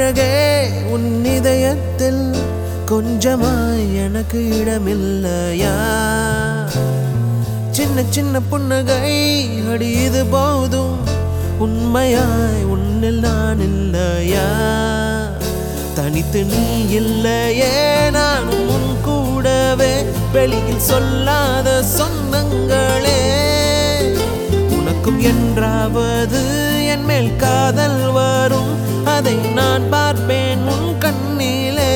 அழகே உன் இதயத்தில் கொஞ்சமாய் எனக்கு இடமில்லையா? சின்ன சின்ன புன்னகை அடி இது போதும், உண்மையாய் உன்னில் நான் இல்லையா? தனித்து நீ இல்லையே நானும் உன் கூடவே, வெளியில் சொல்லாத சொந்தங்களே. உனக்கும் என்றாவது என் மேல் காதல் வரும், அதை நான் பார்ப்பேன் உன் கண்ணிலே.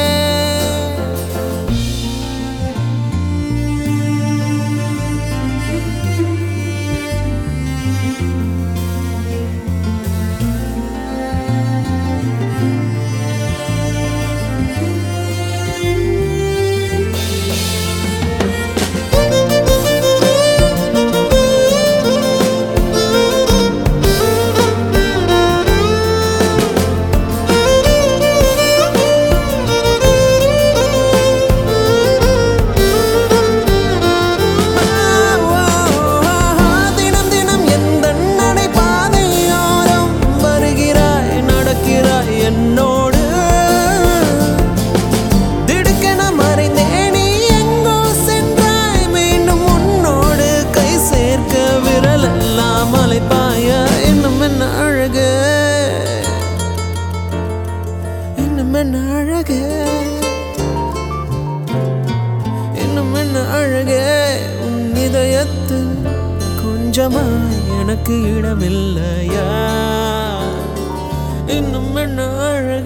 இன்னும் என்ன அழகே உன் இதயத்தில் கொஞ்சமாய் எனக்கு இடமில்லையா? இன்னும் என்ன அழகே.